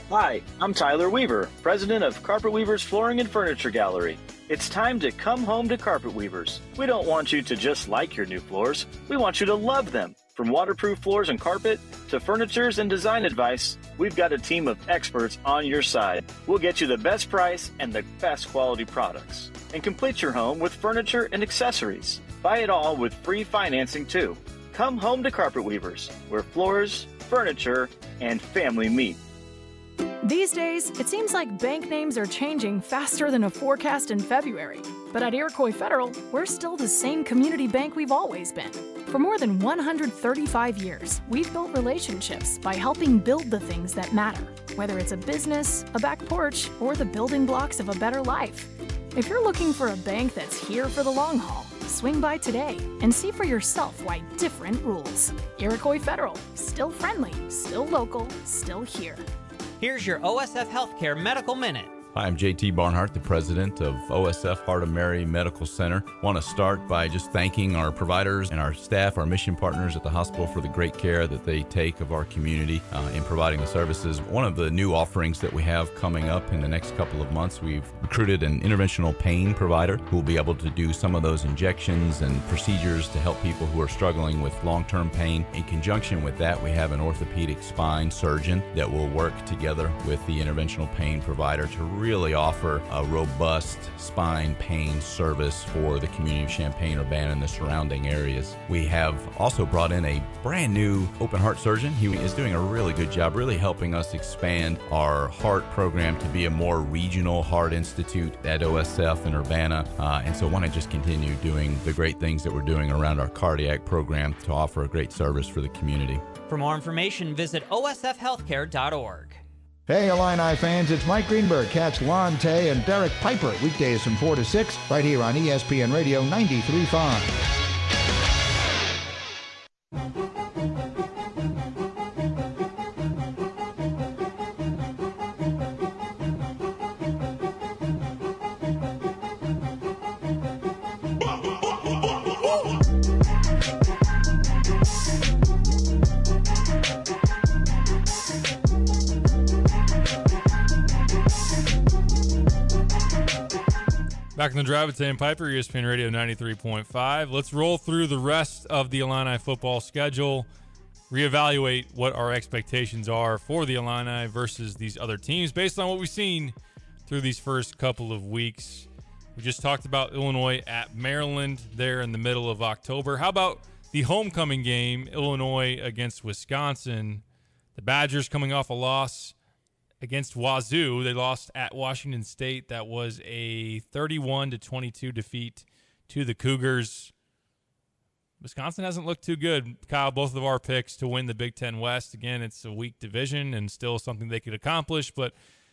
Hi, I'm Tyler Weaver, president of Carpet Weavers Flooring and Furniture Gallery. It's time to come home to Carpet Weavers. We don't want you to just like your new floors. We want you to love them. From waterproof floors and carpet to furnitures and design advice, we've got a team of experts on your side. We'll get you the best price and the best quality products. And complete your home with furniture and accessories. Buy it all with free financing too. Come home to Carpet Weavers, where floors, furniture, and family meet. These days, it seems like bank names are changing faster than a forecast in February. But at Iroquois Federal, we're still the same community bank we've always been. For more than one hundred thirty-five years, we've built relationships by helping build the things that matter, whether it's a business, a back porch, or the building blocks of a better life. If you're looking for a bank that's here for the long haul, swing by today and see for yourself why different rules. Iroquois Federal, still friendly, still local, still here. Here's your O S F Healthcare Medical Minute. Hi, I'm J T Barnhart, the president of O S F Heart of Mary Medical Center. Want to start by just thanking our providers and our staff, our mission partners at the hospital for the great care that they take of our community uh, in providing the services. One of the new offerings that we have coming up in the next couple of months, we've recruited an interventional pain provider who will be able to do some of those injections and procedures to help people who are struggling with long-term pain. In conjunction with that, we have an orthopedic spine surgeon that will work together with the interventional pain provider to really really offer a robust spine pain service for the community of Champaign-Urbana and the surrounding areas. We have also brought in a brand new open heart surgeon. He is doing a really good job, really helping us expand our heart program to be a more regional heart institute at O S F in Urbana. Uh, and so I want to just continue doing the great things that we're doing around our cardiac program to offer a great service for the community. For more information, visit O S F healthcare dot org. Hey, Illini fans, it's Mike Greenberg. Catch Lon Tay and Derek Piper weekdays from four to six right here on E S P N Radio ninety-three point five. Back in the drive with Sam Piper, E S P N Radio ninety-three point five. Let's roll through the rest of the Illini football schedule, reevaluate what our expectations are for the Illini versus these other teams based on what we've seen through these first couple of weeks. We just talked about Illinois at Maryland there in the middle of October. How about the homecoming game, Illinois against Wisconsin? The Badgers coming off a loss against Wazoo. They lost at Washington State. That was a thirty-one to twenty-two defeat to the Cougars. Wisconsin hasn't looked too good. Kyle, both of our picks to win the Big Ten West. Again, it's a weak division and still something they could accomplish, but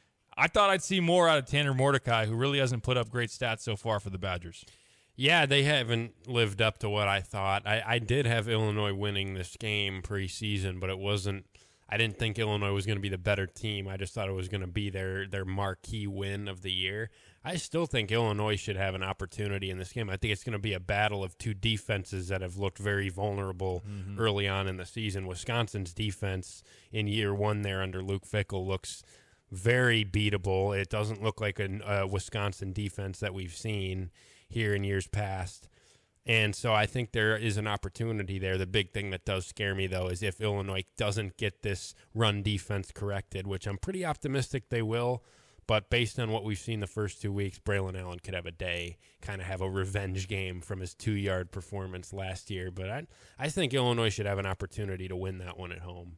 I thought I'd see more out of Tanner Mordecai, who really hasn't put up great stats so far for the Badgers. Yeah, they haven't lived up to what I thought. I, I did have Illinois winning this game preseason, but it wasn't I didn't think Illinois was going to be the better team. I just thought it was going to be their, their marquee win of the year. I still think Illinois should have an opportunity in this game. I think it's going to be a battle of two defenses that have looked very vulnerable mm-hmm. early on in the season. Wisconsin's defense in year one there under Luke Fickell looks very beatable. It doesn't look like a, a Wisconsin defense that we've seen here in years past. And so I think there is an opportunity there. The big thing that does scare me, though, is if Illinois doesn't get this run defense corrected, which I'm pretty optimistic they will. But based on what we've seen the first two weeks, Braylon Allen could have a day, kind of have a revenge game from his two-yard performance last year. But I, I think Illinois should have an opportunity to win that one at home.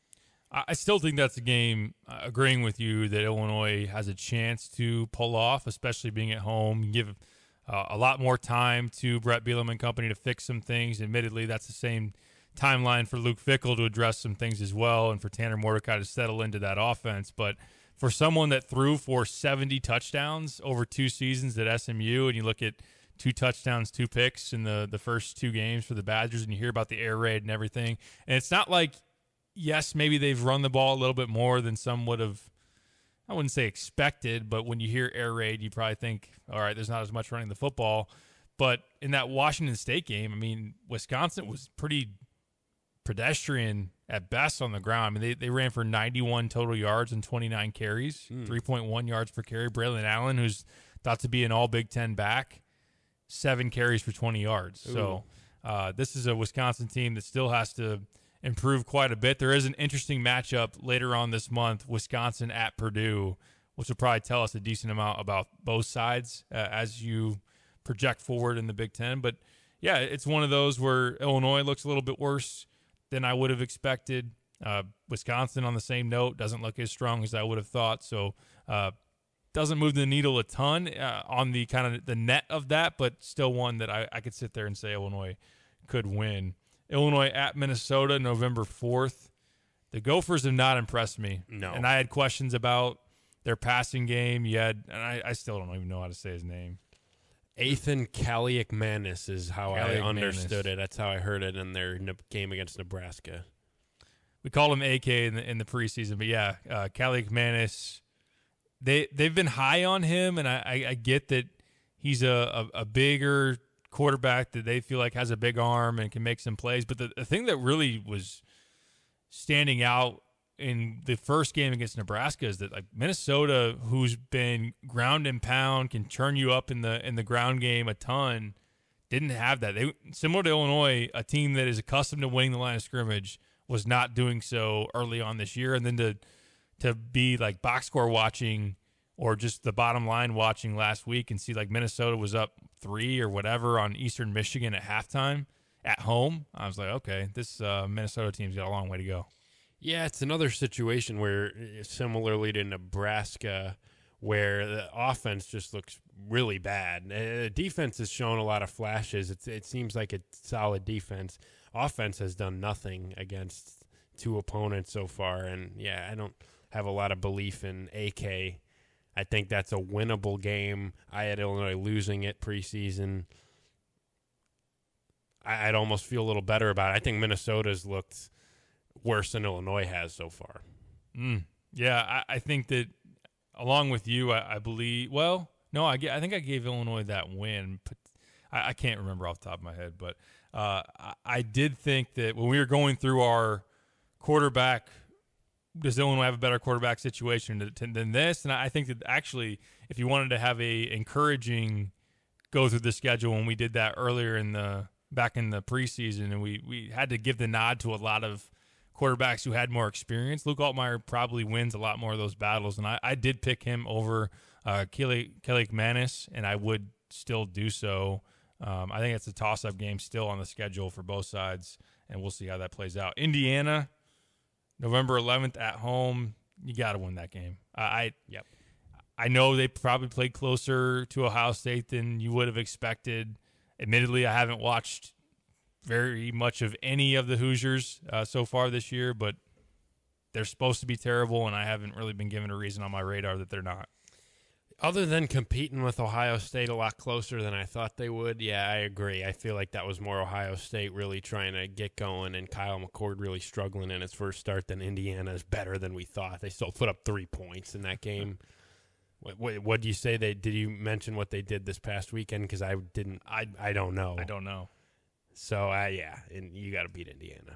I still think that's a game, uh, agreeing with you, that Illinois has a chance to pull off, especially being at home. Give Uh, a lot more time to Brett Bielema and company to fix some things. Admittedly, that's the same timeline for Luke Fickell to address some things as well, and for Tanner Mordecai to settle into that offense. But for someone that threw for seventy touchdowns over two seasons at S M U, and you look at two touchdowns, two picks in the, the first two games for the Badgers, and you hear about the air raid and everything, and it's not like, yes, maybe they've run the ball a little bit more than some would have, I wouldn't say expected, but when you hear air raid, you probably think, all right, there's not as much running the football. But in that Washington State game, I mean, Wisconsin was pretty pedestrian at best on the ground. I mean, they, they ran for ninety-one total yards and twenty-nine carries, Mm. three point one yards per carry. Braylon Allen, who's thought to be an all Big Ten back, seven carries for twenty yards. Ooh. So uh, this is a Wisconsin team that still has to improve quite a bit. There is an interesting matchup later on this month, Wisconsin at Purdue, which will probably tell us a decent amount about both sides uh, as you project forward in the Big Ten. But, yeah, it's one of those where Illinois looks a little bit worse than I would have expected. Uh, Wisconsin, on the same note, doesn't look as strong as I would have thought. So uh, doesn't move the needle a ton uh, on the kind of the net of that, but still one that I, I could sit there and say Illinois could win. Illinois at Minnesota, November fourth. The Gophers have not impressed me. No. And I had questions about their passing game. You had, and I, I still don't even know how to say his name. Ethan Kaliakmanis is how I Kaliakmanis. understood it. That's how I heard it in their ne- game against Nebraska. We called him A K in the, in the preseason, but yeah, uh, Kaliakmanis, they, they've been high on him, and I, I, I get that he's a, a, a bigger quarterback that they feel like has a big arm and can make some plays. But the, the thing that really was standing out in the first game against Nebraska is that like Minnesota, who's been ground and pound, can turn you up in the in the ground game a ton, didn't have that. They similar to Illinois, a team that is accustomed to winning the line of scrimmage, was not doing so early on this year. And then to to be like box score watching or just the bottom line watching last week and see like Minnesota was up three or whatever on Eastern Michigan at halftime at home, I was like, okay, this uh, Minnesota team's got a long way to go. Yeah, it's another situation where, similarly to Nebraska, where the offense just looks really bad. Uh, The defense has shown a lot of flashes. It's, it seems like a solid defense. Offense has done nothing against two opponents so far, and yeah, I don't have a lot of belief in A K. I think that's a winnable game. I had Illinois losing it preseason. I, I'd almost feel a little better about it. I think Minnesota's looked worse than Illinois has so far. Mm. Yeah, I, I think that along with you, I, I believe. Well, no, I, I think I gave Illinois that win. But I, I can't remember off the top of my head, but uh, I, I did think that when we were going through our quarterback, does Illinois have a better quarterback situation than this? And I think that actually, if you wanted to have a encouraging go through the schedule, when we did that earlier in the back in the preseason, and we we had to give the nod to a lot of quarterbacks who had more experience. Luke Altmaier probably wins a lot more of those battles, and I, I did pick him over uh, Kelly Kaliakmanis, and I would still do so. Um, I think it's a toss-up game still on the schedule for both sides, and we'll see how that plays out. Indiana, November eleventh at home. You got to win that game. I, I yep. I know they probably played closer to Ohio State than you would have expected. Admittedly, I haven't watched very much of any of the Hoosiers uh, so far this year, but they're supposed to be terrible, and I haven't really been given a reason on my radar that they're not. Other than competing with Ohio State a lot closer than I thought they would, yeah, I agree. I feel like that was more Ohio State really trying to get going and Kyle McCord really struggling in his first start than Indiana is better than we thought. They still put up three points in that game. What, what, what do you say? They did you mention what they did this past weekend? Because I didn't. I I don't know. I don't know. So, uh, yeah, and you got to beat Indiana.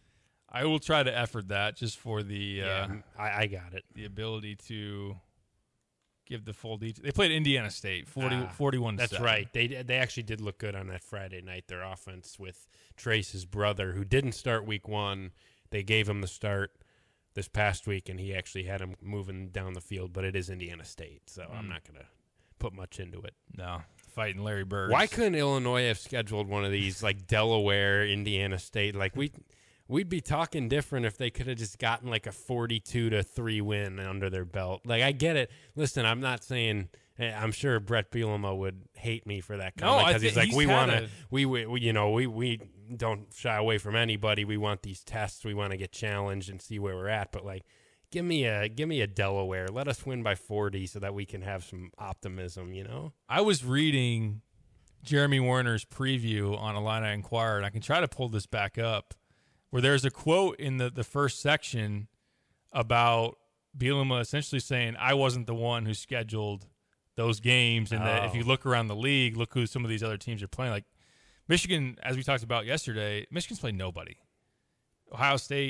I will try to effort that just for the uh, yeah, I, I got it. The ability to give the full detail. They played Indiana State, forty, Ah, forty-one to That's seven. right. They they actually did look good on that Friday night. Their offense with Trace's brother, who didn't start week one. They gave him the start this past week, and he actually had him moving down the field. But it is Indiana State, so Mm. I'm not going to put much into it. No, fighting Larry Bird. Why couldn't Illinois have scheduled one of these, like Delaware, Indiana State? Like we, we'd be talking different if they could have just gotten like a forty-two to three win under their belt. Like I get it. Listen, I'm not saying. I'm sure Brett Bielema would hate me for that comment No, I because he's thi- like, he's we want had to, a- we, we, we, you know, we, we don't shy away from anybody. We want these tests. We want to get challenged and see where we're at. But like, give me a, give me a Delaware. Let us win by forty so that we can have some optimism. You know. I was reading Jeremy Warner's preview on Illini Inquirer, and I can try to pull this back up, where there's a quote in the, the first section about Bielema essentially saying, I wasn't the one who scheduled those games, and that if Oh. you look around the league, look who some of these other teams are playing. Like Michigan, as we talked about yesterday, Michigan's played nobody. Ohio State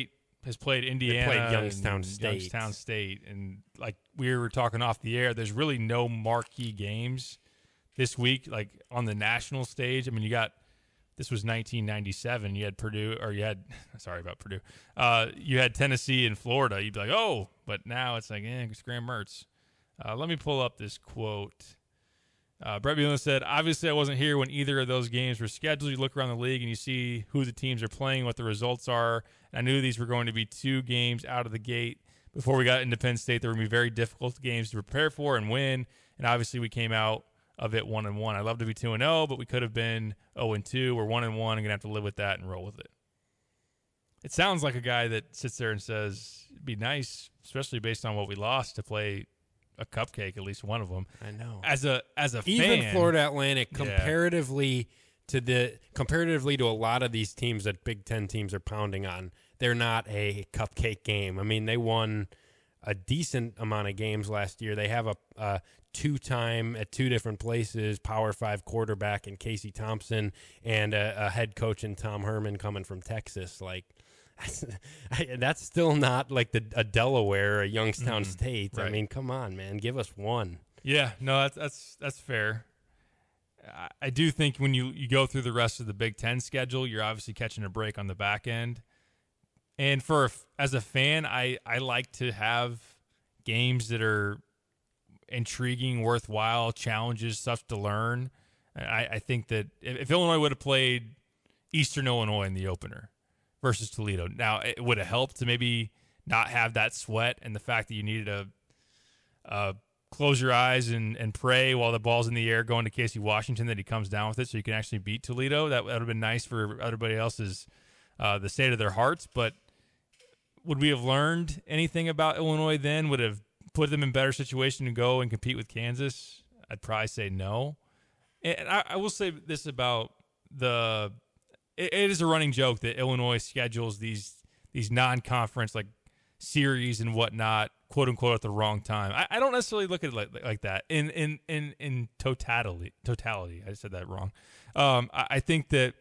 has played Indiana, They played Youngstown and State. Youngstown State, and like we were talking off the air, there's really no marquee games this week, like on the national stage. I mean, you got this was nineteen ninety-seven. You had Purdue, or you had sorry about Purdue. Uh, you had Tennessee and Florida. You'd be like, oh, but now it's like, eh, it's Graham Mertz. Uh, let me pull up this quote. Uh, Brett Bielema said, obviously I wasn't here when either of those games were scheduled. You look around the league and you see who the teams are playing, what the results are. And I knew these were going to be two games out of the gate. Before we got into Penn State, there were going to be very difficult games to prepare for and win. And obviously we came out of it one and one. I'd love to be two and oh, but we could have been oh and two. We're one and one. I'm going to have to live with that and roll with it. It sounds like a guy that sits there and says, it'd be nice, especially based on what we lost, to play a cupcake, at least one of them. I know. As a as a Even fan, Florida Atlantic, yeah. comparatively to the comparatively to a lot of these teams that Big Ten teams are pounding on, they're not a cupcake game. I mean, they won a decent amount of games last year. They have a, a two-time at two different places Power Five quarterback in Casey Thompson and a, a head coach in Tom Herman coming from Texas. Like. That's still not like the a Delaware, a Youngstown Mm, State. right. I mean, come on, man, give us one. Yeah, no, that's that's that's fair. I, I do think when you, you go through the rest of the Big Ten schedule, you're obviously catching a break on the back end. And for as a fan, I, I like to have games that are intriguing, worthwhile, challenges, stuff to learn. I, I think that if, if Illinois would have played Eastern Illinois in the opener versus Toledo, now it would have helped to maybe not have that sweat and the fact that you needed to uh, close your eyes and, and pray while the ball's in the air going to Casey Washington that he comes down with it so you can actually beat Toledo. That would have been nice for everybody else's uh, the state of their hearts. But would we have learned anything about Illinois then? Would have put them in better situation to go and compete with Kansas? I'd probably say no. And I, I will say this about the it, it is a running joke that Illinois schedules these these non-conference like series and whatnot, quote unquote, at the wrong time. I, I don't necessarily look at it like, like that in in in in totality. Totality, I said that wrong. Um, I, I think that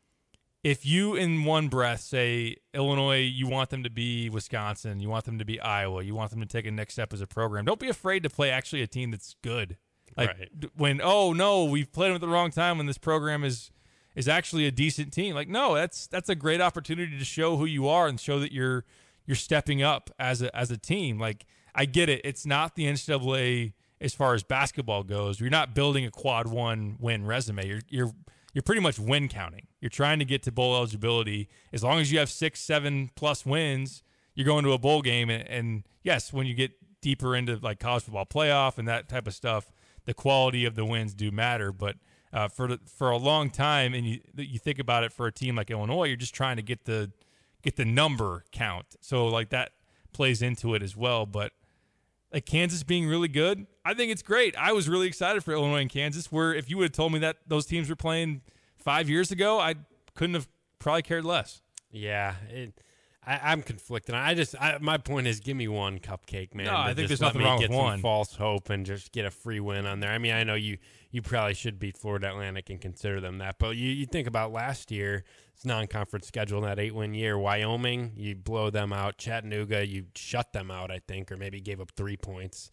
if you in one breath say Illinois, you want them to be Wisconsin, you want them to be Iowa, you want them to take a next step as a program, don't be afraid to play actually a team that's good. Like Right. when, oh no, we've played them at the wrong time when this program is is actually a decent team. Like, no, that's that's a great opportunity to show who you are and show that you're you're stepping up as a as a team. Like, I get it. It's not the N C double A as far as basketball goes. You're not building a quad one win resume. You're you're you're pretty much win counting. You're trying to get to bowl eligibility. As long as you have six, seven plus wins, you're going to a bowl game. And, and yes, when you get deeper into like college football playoff and that type of stuff, the quality of the wins do matter. But uh, for the, for a long time, and you you think about it for a team like Illinois, you're just trying to get the get the number count. So like that plays into it as well. But like Kansas being really good, I think it's great. I was really excited for Illinois and Kansas, where if you would have told me that those teams were playing five years ago, I couldn't have probably cared less. Yeah, it, I, I'm conflicted. I just I, my point is, give me one cupcake, man. No, I to think just there's let nothing me wrong get with some one. false hope and just get a free win on there. I mean, I know you you probably should beat Florida Atlantic and consider them that, but you, you think about last year, it's non-conference schedule in that eight-win year. Wyoming, you blow them out. Chattanooga, you shut them out, I think, or maybe gave up three points.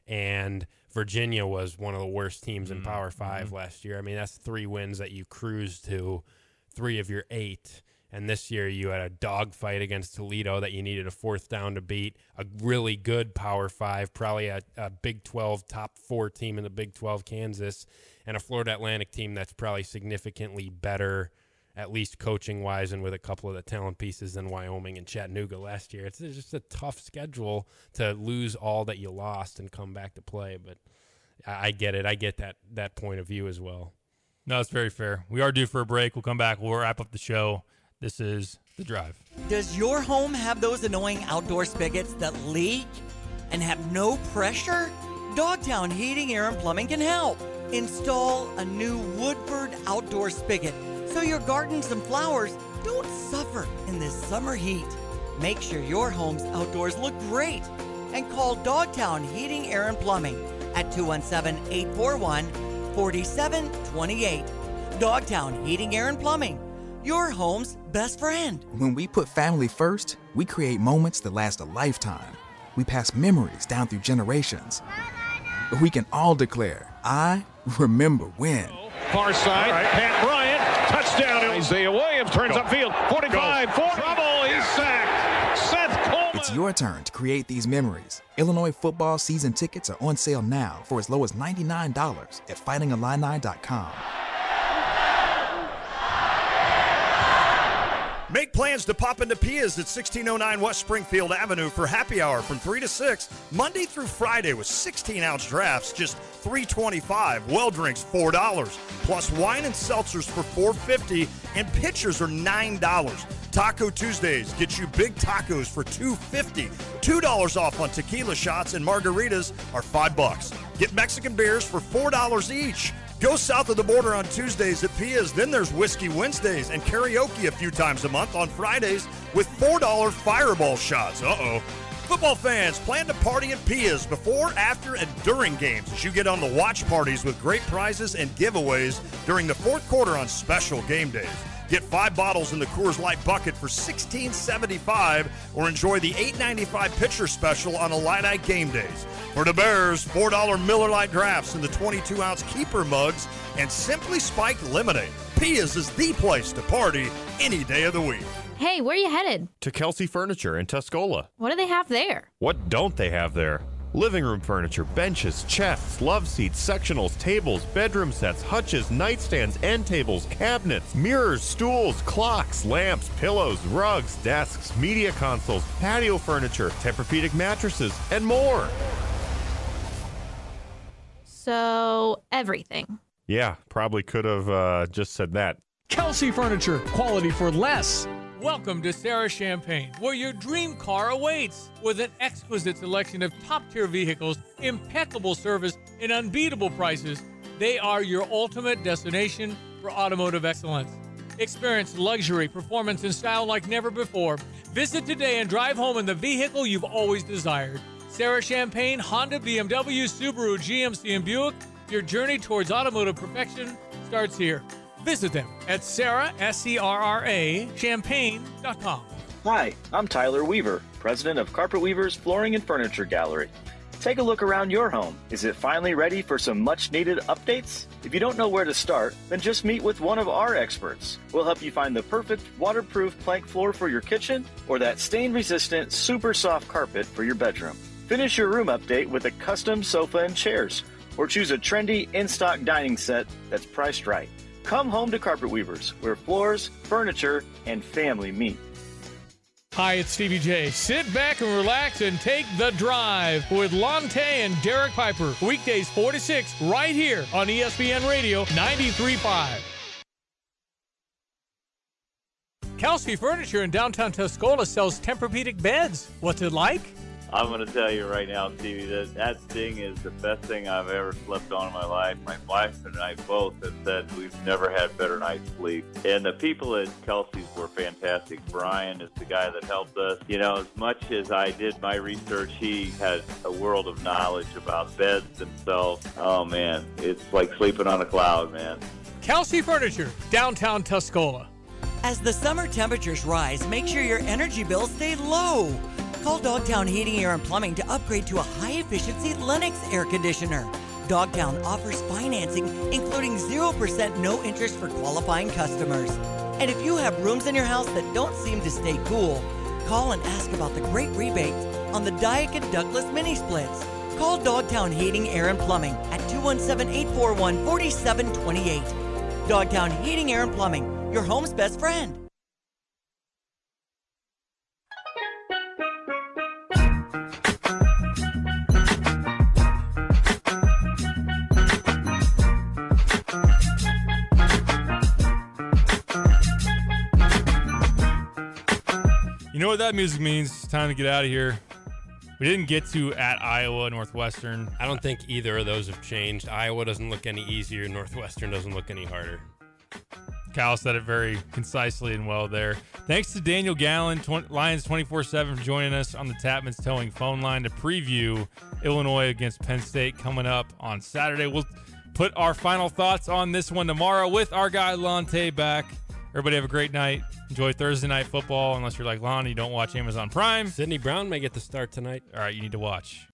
And Virginia was one of the worst teams in Power Five mm-hmm. last year. I mean, that's three wins that you cruised to, three of your eight. And this year you had a dogfight against Toledo that you needed a fourth down to beat, a really good Power Five, probably a, a Big twelve top four team in the Big twelve, Kansas, and a Florida Atlantic team that's probably significantly better, at least coaching-wise and with a couple of the talent pieces than Wyoming and Chattanooga last year. It's just a tough schedule to lose all that you lost and come back to play. But I, I get it. I get that that point of view as well. No, it's very fair. We are due for a break. We'll come back. We'll wrap up the show. This is The Drive. Does your home have those annoying outdoor spigots that leak and have no pressure? Dogtown Heating, Air, and Plumbing can help. Install a new Woodford outdoor spigot so your gardens and flowers don't suffer in this summer heat. Make sure your home's outdoors look great and call Dogtown Heating, Air, and Plumbing at two one seven, eight four one, four seven two eight. Dogtown Heating, Air, and Plumbing. your home's best friend. When we put family first, we create moments that last a lifetime. We pass memories down through generations. We can all declare, I remember when. Far side, right. Pat Bryant, touchdown. Isaiah Williams turns Go. upfield, forty-five, Go. forty. Trouble, he's sacked. Seth Coleman. It's your turn to create these memories. Illinois football season tickets are on sale now for as low as ninety-nine dollars at fighting illini dot com. Make plans to pop into Pia's at sixteen oh nine West Springfield Avenue for happy hour from three to six, Monday through Friday with sixteen ounce drafts, just three dollars and twenty-five cents. Well drinks, four dollars. Plus wine and seltzers for four dollars and fifty cents, and pitchers are nine dollars. Taco Tuesdays get you big tacos for two dollars and fifty cents. two dollars off on tequila shots, and margaritas are five bucks. Get Mexican beers for four dollars each. Go south of the border on Tuesdays at Pia's. Then there's Whiskey Wednesdays and karaoke a few times a month on Fridays with four dollar fireball shots. Uh-oh. Football fans, plan to party at Pia's before, after, and during games as you get on the watch parties with great prizes and giveaways during the fourth quarter on special game days. Get five bottles in the Coors Light bucket for sixteen seventy-five, or enjoy the eight ninety-five pitcher special on Illini game days. For the Bears, four dollar Miller Lite drafts in the twenty-two ounce keeper mugs and Simply Spiked lemonade. Pia's is the place to party any day of the week. Hey, where are you headed? To Kelsey Furniture in Tuscola. What do they have there? What don't they have there? Living room furniture, benches, chests, love seats, sectionals, tables, bedroom sets, hutches, nightstands, end tables, cabinets, mirrors, stools, clocks, lamps, pillows, rugs, desks, media consoles, patio furniture, Tempur-Pedic mattresses, and more. So, everything. Yeah, probably could have uh, just said that. Kelsey Furniture, quality for less. Welcome to Sarah Champagne, where your dream car awaits. With an exquisite selection of top-tier vehicles, impeccable service, and unbeatable prices, they are your ultimate destination for automotive excellence. Experience luxury, performance, and style like never before. Visit today and drive home in the vehicle you've always desired. Sarah Champagne, Honda, B M W, Subaru, G M C, and Buick. Your journey towards automotive perfection starts here. Visit them at Sarah, S E R R A, champagne dot com. Hi, I'm Tyler Weaver, president of Carpet Weavers Flooring and Furniture Gallery. Take a look around your home. Is it finally ready for some much-needed updates? If you don't know where to start, then just meet with one of our experts. We'll help you find the perfect waterproof plank floor for your kitchen or that stain-resistant, super soft carpet for your bedroom. Finish your room update with a custom sofa and chairs, or choose a trendy, in-stock dining set that's priced right. Come home to Carpet Weavers, where floors, furniture, and family meet. Hi, it's Stevie J. Sit back and relax and take the drive with Lonte and Derek Piper. Weekdays four to six right here on E S P N Radio ninety-three point five. Kelsey Furniture in downtown Tuscola sells Tempur-Pedic beds. What's it like? I'm going to tell you right now, Stevie, that that thing is the best thing I've ever slept on in my life. My wife and I both have said we've never had better night's sleep. And the people at Kelsey's were fantastic. Brian is the guy that helped us. You know, as much as I did my research, he had a world of knowledge about beds themselves. Oh, man, it's like sleeping on a cloud, man. Kelsey Furniture, downtown Tuscola. As the summer temperatures rise, make sure your energy bills stay low. Call Dogtown Heating, Air, and Plumbing to upgrade to a high-efficiency Lennox air conditioner. Dogtown offers financing, including zero percent no interest for qualifying customers. And if you have rooms in your house that don't seem to stay cool, call and ask about the great rebates on the Daikin Douglas mini splits. Call Dogtown Heating, Air, and Plumbing at two one seven, eight four one, four seven two eight. Dogtown Heating, Air, and Plumbing, your home's best friend. You know what that music means? It's time to get out of here. We didn't get to at Iowa, Northwestern. I don't think either of those have changed. Iowa doesn't look any easier. Northwestern doesn't look any harder. Kyle said it very concisely and well there. Thanks to Daniel Gallen, tw- Lions twenty-four seven, for joining us on the Tapman's Towing phone line to preview Illinois against Penn State coming up on Saturday. We'll put our final thoughts on this one tomorrow with our guy Lonte back Everybody have a great night. Enjoy Thursday night football. Unless you're like Lon, you don't watch Amazon Prime. Sidney Brown may get the start tonight. All right, you need to watch.